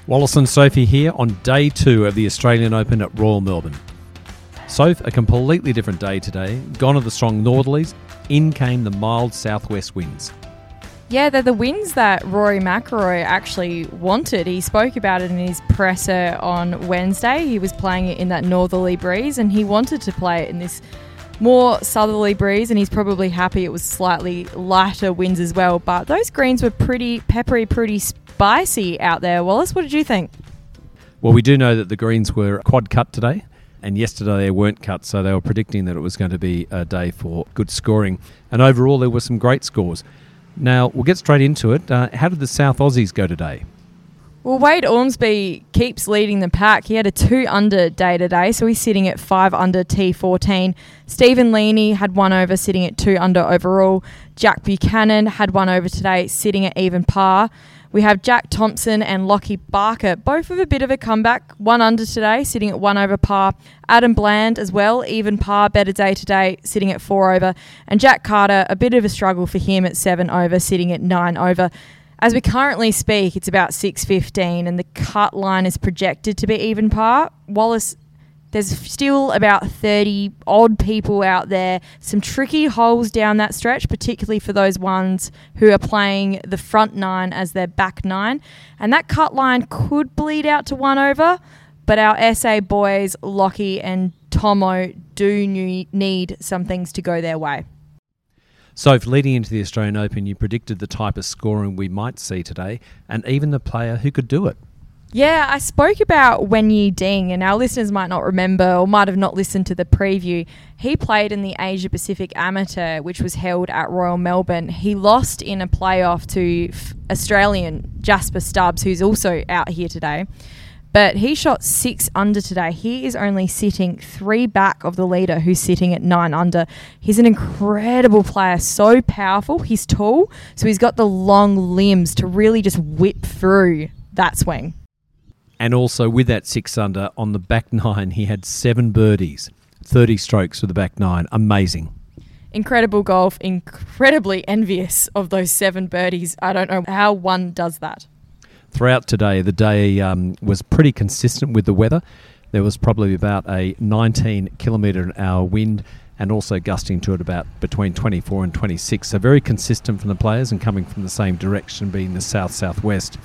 Wallace and Sophie here on day 2 of the Australian Open at Royal Melbourne. Soph, a completely different day today. Gone are the strong northerlies, in came the mild southwest winds. Yeah, they're the winds that Rory McIlroy actually wanted. He spoke about it in his presser on Wednesday. He was playing it in that northerly breeze and he wanted to play it in this more southerly breeze, and he's probably happy it was slightly lighter winds as well. But those greens were pretty peppery, pretty spicy out there. Wallace, what did you think? Well, we do know that the greens were quad cut today, and yesterday they weren't cut, so they were predicting that it was going to be a day for good scoring. And overall, there were some great scores. Now, we'll get straight into it. How did the South Aussies go today? Well, Wade Ormsby keeps leading the pack. He had a 2 under day today, so he's sitting at 5 under T14. Stephen Leaney had 1 over, sitting at 2 under overall. Jack Buchanan had 1 over today, sitting at even par. We have Jack Thompson and Lockie Barker, both with a bit of a comeback. 1 under today, sitting at 1 over par. Adam Bland as well, even par, better day today, sitting at 4 over. And Jack Carter, a bit of a struggle for him at 7 over, sitting at 9 over. As we currently speak, it's about 6:15 and the cut line is projected to be even par. Wallace, there's still about 30 odd people out there. Some tricky holes down that stretch, particularly for those ones who are playing the front 9 as their back 9. And that cut line could bleed out to 1 over, but our SA boys, Lockie and Tomo, do need some things to go their way. So, leading into the Australian Open, you predicted the type of scoring we might see today, and even the player who could do it. Yeah, I spoke about Wenyi Ding, and our listeners might not remember or might have not listened to the preview. He played in the Asia Pacific Amateur, which was held at Royal Melbourne. He lost in a playoff to Australian Jasper Stubbs, who's also out here today. But he shot 6 under today. He is only sitting 3 back of the leader, who's sitting at 9 under. He's an incredible player, so powerful. He's tall, so he's got the long limbs to really just whip through that swing. And also with that 6 under, on the back 9, he had 7 birdies, 30 strokes for the back 9. Amazing. Incredible golf, incredibly envious of those 7 birdies. I don't know how one does that. Throughout today, the day was pretty consistent with the weather. There was probably about a 19 kilometre an hour wind and also gusting to it about between 24 and 26. So very consistent from the players and coming from the same direction, being the south-southwest.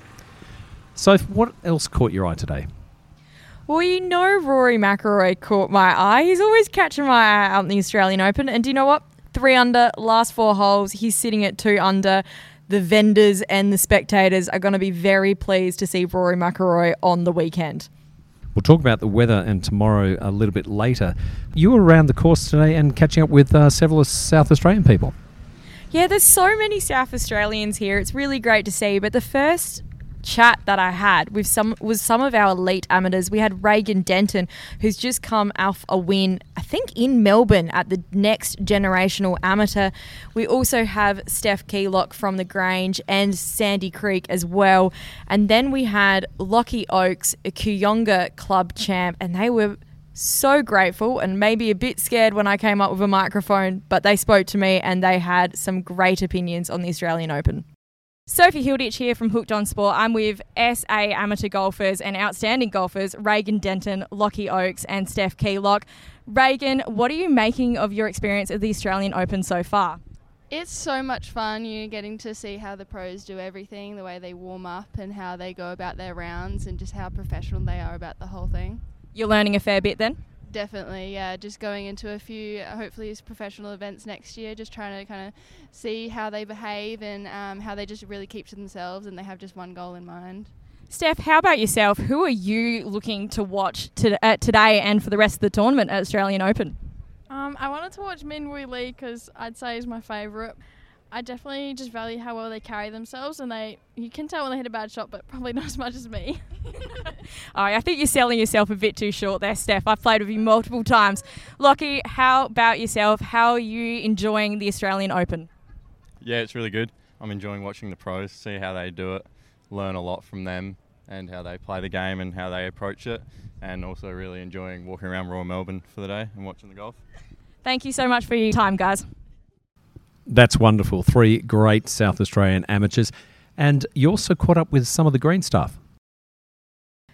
So what else caught your eye today? Well, you know Rory McIlroy caught my eye. He's always catching my eye out in the Australian Open. And do you know what? 3 under, last 4 holes. He's sitting at 2 under. The vendors and the spectators are going to be very pleased to see Rory McIlroy on the weekend. We'll talk about the weather and tomorrow a little bit later. You were around the course today and catching up with several South Australian people. Yeah, there's so many South Australians here. It's really great to see. But the first chat that I had with some of our elite amateurs. We had Regan Denton, who's just come off a win, I think, in Melbourne at the Next Generational Amateur. We also have Steph Keylock from the Grange and Sandy Creek as well. And then we had Lockie Oakes, a Kooyonga Club champ, and they were so grateful and maybe a bit scared when I came up with a microphone, but they spoke to me and they had some great opinions on the Australian Open. Sophie Hilditch here from Hooked on Sport. I'm with SA amateur golfers and outstanding golfers, Regan Denton, Lockie Oakes and Steph Keylock. Regan, what are you making of your experience at the Australian Open so far? It's so much fun, getting to see how the pros do everything, the way they warm up and how they go about their rounds and just how professional they are about the whole thing. You're learning a fair bit then? Definitely, yeah. Just going into a few, hopefully, professional events next year, just trying to kind of see how they behave and how they just really keep to themselves and they have just one goal in mind. Steph, how about yourself? Who are you looking to watch today and for the rest of the tournament at Australian Open? I wanted to watch Min Woo Lee because I'd say he's my favourite. I definitely just value how well they carry themselves, and you can tell when they hit a bad shot, but probably not as much as me. I think you're selling yourself a bit too short there, Steph. I've played with you multiple times. Lockie, how about yourself? How are you enjoying the Australian Open? Yeah, it's really good. I'm enjoying watching the pros, see how they do it, learn a lot from them and how they play the game and how they approach it, and also really enjoying walking around Royal Melbourne for the day and watching the golf. Thank you so much for your time, guys. That's wonderful. 3 great South Australian amateurs. And you also caught up with some of the green staff.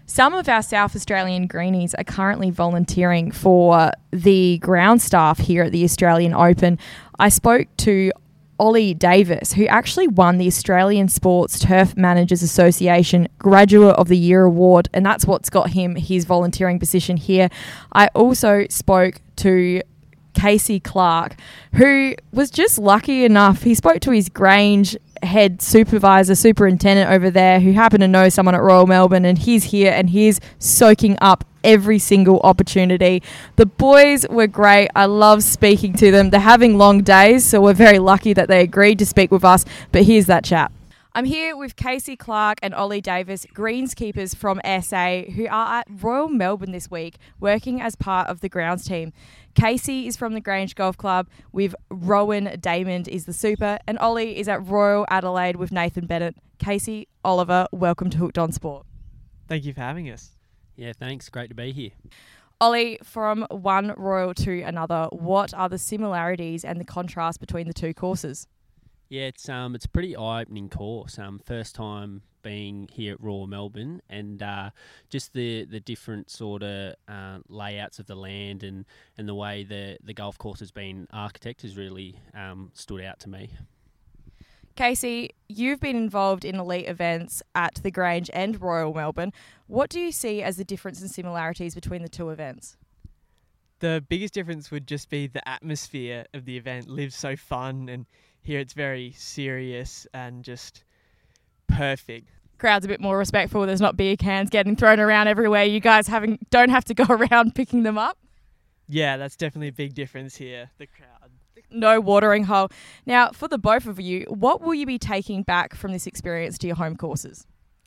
Some of our South Australian greenies are currently volunteering for the ground staff here at the Australian Open. I spoke to Ollie Davis, who actually won the Australian Sports Turf Managers Association Graduate of the Year Award, and that's what's got him his volunteering position here. I also spoke to Casey Clark, who was just lucky enough. He spoke to his Grange head superintendent over there, who happened to know someone at Royal Melbourne, and he's here and he's soaking up every single opportunity. The boys were great. I love speaking to them. They're having long days, so we're very lucky that they agreed to speak with us. But here's that chat. I'm here with Casey Clark and Ollie Davis, greenskeepers from SA, who are at Royal Melbourne this week, working as part of the grounds team. Casey is from the Grange Golf Club with Rowan Damond is the super, and Ollie is at Royal Adelaide with Nathan Bennett. Casey, Oliver, welcome to Hooked on Sport. Thank you for having us. Yeah, thanks. Great to be here. Ollie, from one Royal to another, what are the similarities and the contrast between the two courses? Yeah, it's a pretty eye-opening course. First time being here at Royal Melbourne, and just the different sort of layouts of the land and the way the golf course has been architected has really stood out to me. Casey, you've been involved in elite events at the Grange and Royal Melbourne. What do you see as the difference and similarities between the two events? The biggest difference would just be the atmosphere of the event. Live's so fun, and here it's very serious and just perfect. Crowd's a bit more respectful. There's not beer cans getting thrown around everywhere. You guys don't have to go around picking them up. Yeah, that's definitely a big difference here. The crowd. No watering hole. Now, for the both of you, what will you be taking back from this experience to your home courses?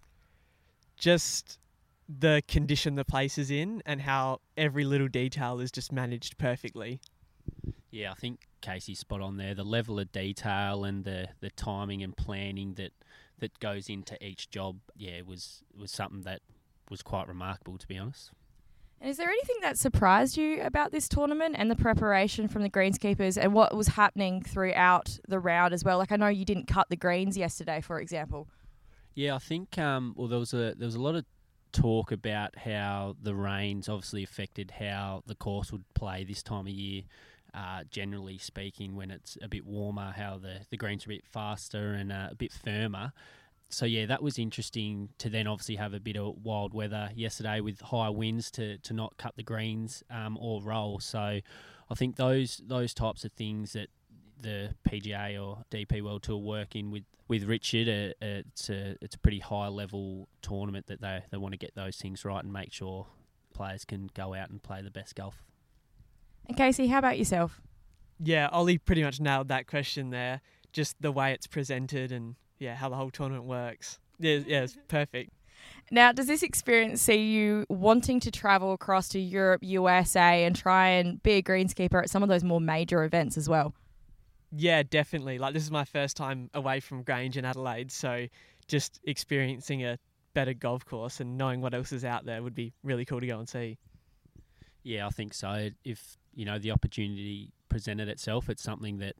Just the condition the place is in and how every little detail is just managed perfectly. Yeah, I think Casey's spot on there. The level of detail and the timing and planning that goes into each job, was something that was quite remarkable, to be honest. And is there anything that surprised you about this tournament and the preparation from the greenskeepers and what was happening throughout the round as well? Like, I know you didn't cut the greens yesterday, for example. Yeah, I think there was a lot of talk about how the rains obviously affected how the course would play this time of year. Generally speaking, when it's a bit warmer, how the greens are a bit faster and a bit firmer. So, yeah, that was interesting to then obviously have a bit of wild weather yesterday with high winds to not cut the greens or roll. So I think those types of things that the PGA or DP World Tour work in with Richard, it's a pretty high-level tournament that they want to get those things right and make sure players can go out and play the best golf. And Casey, how about yourself? Yeah, Ollie pretty much nailed that question there. Just the way it's presented and how the whole tournament works. Yeah, it's perfect. Now, does this experience see you wanting to travel across to Europe, USA, and try and be a greenskeeper at some of those more major events as well? Yeah, definitely. Like, this is my first time away from Grange and Adelaide, so just experiencing a better golf course and knowing what else is out there would be really cool to go and see. Yeah, I think so. If the opportunity presented itself, it's something that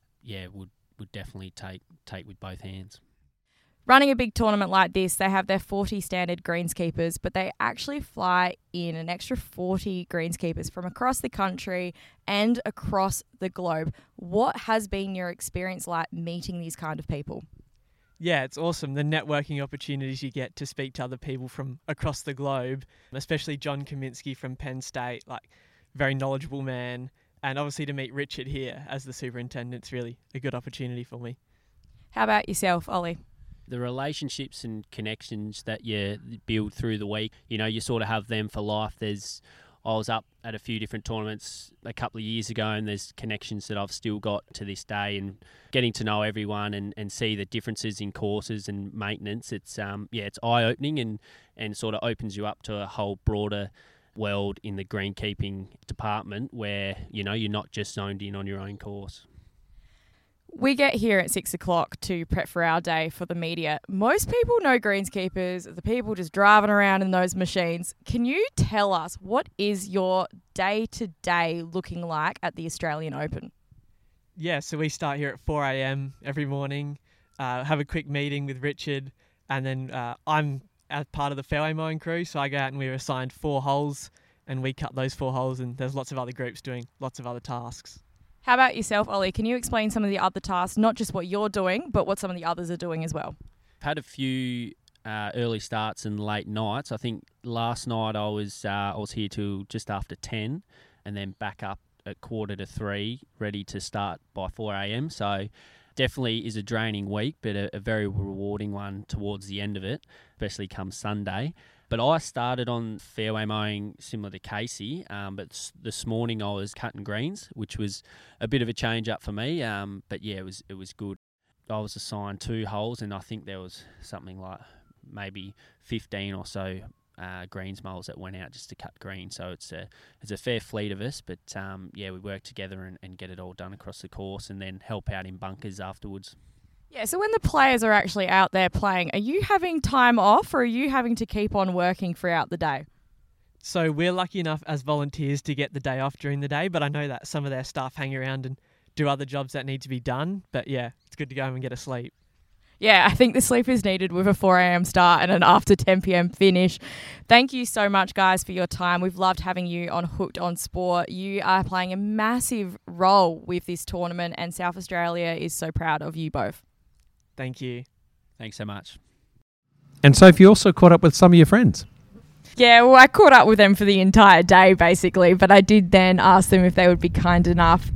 would definitely take with both hands. Running a big tournament like this, they have their 40 standard greenskeepers, but they actually fly in an extra 40 greenskeepers from across the country and across the globe. What has been your experience like meeting these kind of people? Yeah, it's awesome. The networking opportunities you get to speak to other people from across the globe, especially John Kaminsky from Penn State, very knowledgeable man. And obviously to meet Richard here as the superintendent's really a good opportunity for me. How about yourself, Ollie? The relationships and connections that you build through the week, you sort of have them for life. I was up at a few different tournaments a couple of years ago, and there's connections that I've still got to this day, and getting to know everyone and see the differences in courses and maintenance. It's it's eye-opening and sort of opens you up to a whole broader world in the greenkeeping department where, you're not just zoned in on your own course. We get here at 6 o'clock to prep for our day for the media. Most people know greenskeepers, the people just driving around in those machines. Can you tell us what is your day-to-day looking like at the Australian Open? Yeah, so we start here at 4 a.m. every morning, have a quick meeting with Richard, and then I'm as part of the fairway mowing crew, so I go out and we're assigned 4 holes and we cut those 4 holes, and there's lots of other groups doing lots of other tasks. How about yourself, Ollie? Can you explain some of the other tasks, not just what you're doing, but what some of the others are doing as well? I've had a few early starts and late nights. I think last night I was here till just after 10 and then back up at 2:45, ready to start by 4 a.m. So definitely is a draining week, but a very rewarding one towards the end of it, especially come Sunday. But I started on fairway mowing similar to Casey, but this morning I was cutting greens, which was a bit of a change up for me. But yeah, it was good. I was assigned 2 holes, and I think there was something like maybe 15 or so greens moles that went out just to cut green. So it's a fair fleet of us, but we work together and get it all done across the course, and then help out in bunkers afterwards. Yeah, so when the players are actually out there playing, are you having time off or are you having to keep on working throughout the day? So we're lucky enough as volunteers to get the day off during the day, but I know that some of their staff hang around and do other jobs that need to be done. But yeah, it's good to go home and get a sleep. Yeah, I think the sleep is needed with a 4 a.m. start and an after 10 p.m. finish. Thank you so much, guys, for your time. We've loved having you on Hooked on Sport. You are playing a massive role with this tournament, and South Australia is so proud of you both. Thank you. Thanks so much. And Sophie, you also caught up with some of your friends. Yeah, well, I caught up with them for the entire day, basically, but I did then ask them if they would be kind enough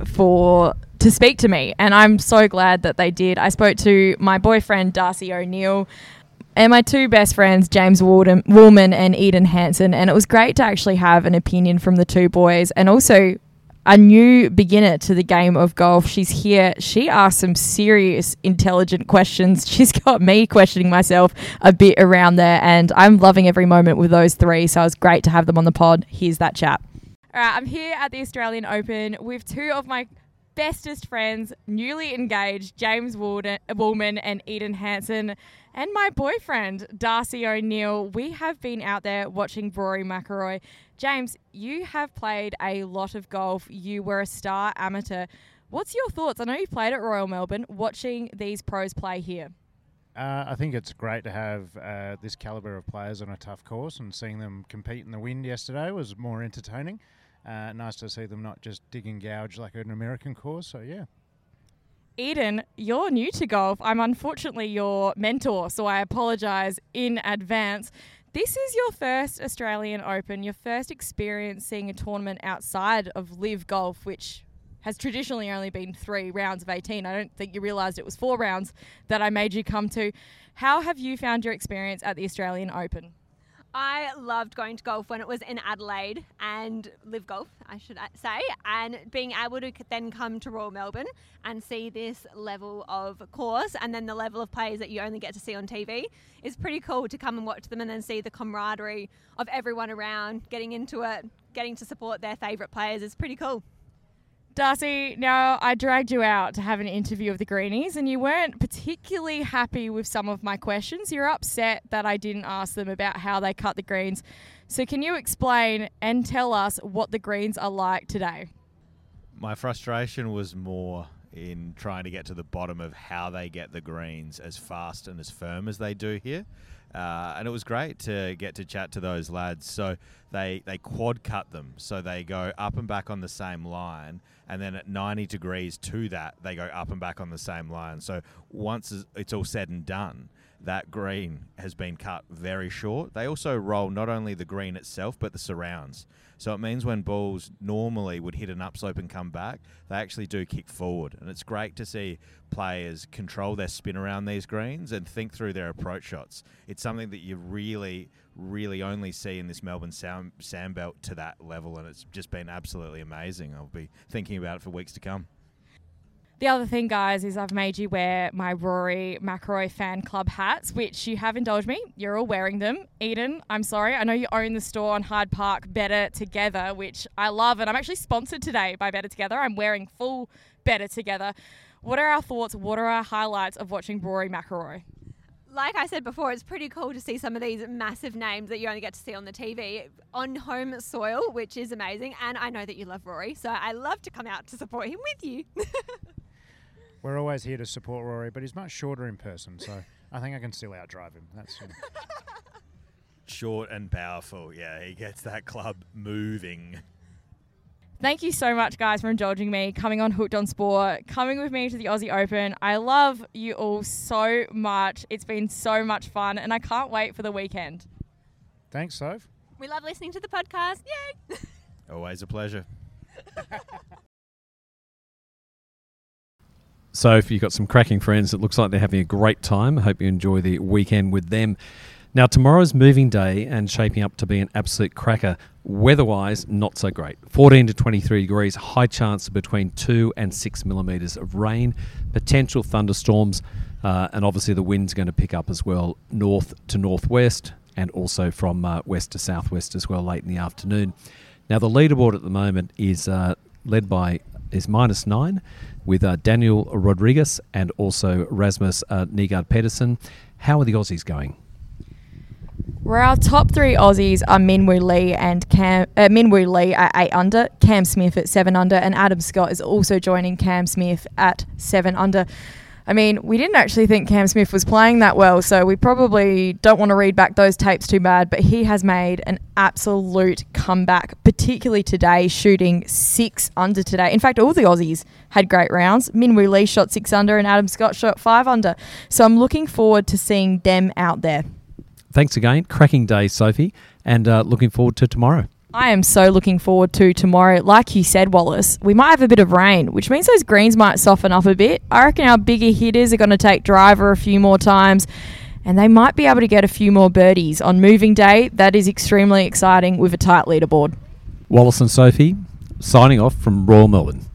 to speak to me, and I'm so glad that they did. I spoke to my boyfriend, Darcy O'Neill, and my 2 best friends, James Woolman and Eden Hansen, and it was great to actually have an opinion from the 2 boys, and also a new beginner to the game of golf. She's here. She asked some serious, intelligent questions. She's got me questioning myself a bit around there, and I'm loving every moment with those 3, so it was great to have them on the pod. Here's that chat. All right, I'm here at the Australian Open with 2 of my bestest friends, newly engaged, James Woolman and Eden Hansen, and my boyfriend, Darcy O'Neill. We have been out there watching Rory McIlroy. James, you have played a lot of golf. You were a star amateur. What's your thoughts? I know you played at Royal Melbourne, watching these pros play here. I think it's great to have this calibre of players on a tough course, and seeing them compete in the wind yesterday was more entertaining. Nice to see them not just dig and gouge like an American course, so yeah. Eden, you're new to golf. I'm unfortunately your mentor, so I apologise in advance. This is your first Australian Open, your first experience seeing a tournament outside of Live Golf, which has traditionally only been 3 rounds of 18. I don't think you realised it was 4 rounds that I made you come to. How have you found your experience at the Australian Open? I loved going to golf when it was in Adelaide and Live Golf, I should say, and being able to then come to Royal Melbourne and see this level of course and then the level of players that you only get to see on TV is pretty cool to come and watch them and then see the camaraderie of everyone around, getting into it, getting to support their favourite players is pretty cool. Darcy, now I dragged you out to have an interview of the Greenies and you weren't particularly happy with some of my questions. You're upset that I didn't ask them about how they cut the greens. So can you explain and tell us what the greens are like today? My frustration was more in trying to get to the bottom of how they get the greens as fast and as firm as they do here. And it was great to get to chat to those lads. So they quad cut them. So they go up and back on the same line. And then at 90 degrees to that, they go up and back on the same line. So once it's all said and done, that green has been cut very short. They also roll not only the green itself, but the surrounds. So it means when balls normally would hit an upslope and come back, they actually do kick forward. And it's great to see players control their spin around these greens and think through their approach shots. It's something that you really, really only see in this Melbourne sandbelt to that level, and it's just been absolutely amazing. I'll be thinking about it for weeks to come. The other thing, guys, is I've made you wear my Rory McIlroy fan club hats, which you have indulged me. You're all wearing them. Eden, I'm sorry. I know you own the store on Hyde Park, Better Together, which I love. And I'm actually sponsored today by Better Together. I'm wearing full Better Together. What are our thoughts? What are our highlights of watching Rory McIlroy? Like I said before, it's pretty cool to see some of these massive names that you only get to see on the TV on home soil, which is amazing. And I know that you love Rory, so I love to come out to support him with you. We're always here to support Rory, but he's much shorter in person, so I think I can still outdrive him. That's short and powerful. Yeah, he gets that club moving. Thank you so much, guys, for indulging me, coming on Hooked on Sport, coming with me to the Aussie Open. I love you all so much. It's been so much fun, and I can't wait for the weekend. Thanks, Soph. We love listening to the podcast. Yay! Always a pleasure. So if you've got some cracking friends, it looks like they're having a great time. I hope you enjoy the weekend with them. Now, tomorrow's moving day and shaping up to be an absolute cracker. Weather-wise, not so great. 14 to 23 degrees, high chance of between 2 and 6 millimetres of rain, potential thunderstorms, and obviously the wind's going to pick up as well, north to northwest, and also from west to southwest as well late in the afternoon. Now, the leaderboard at the moment is led by -9 with Daniel Rodriguez and also Rasmus Nygaard Pedersen. How are the Aussies going? Where our top 3 Aussies are Minwoo Lee and Minwoo Lee at 8 under, Cam Smith at 7 under, and Adam Scott is also joining Cam Smith at 7 under. I mean, we didn't actually think Cam Smith was playing that well, so we probably don't want to read back those tapes too bad, but he has made an absolute comeback, particularly today, shooting 6 under today. In fact, all the Aussies had great rounds. Minwoo Lee shot 6 under and Adam Scott shot 5 under. So I'm looking forward to seeing them out there. Thanks again. Cracking day, Sophie, and looking forward to tomorrow. I am so looking forward to tomorrow. Like you said, Wallace, we might have a bit of rain, which means those greens might soften up a bit. I reckon our bigger hitters are going to take driver a few more times, and they might be able to get a few more birdies on moving day. That is extremely exciting with a tight leaderboard. Wallace and Sophie, signing off from Royal Melbourne.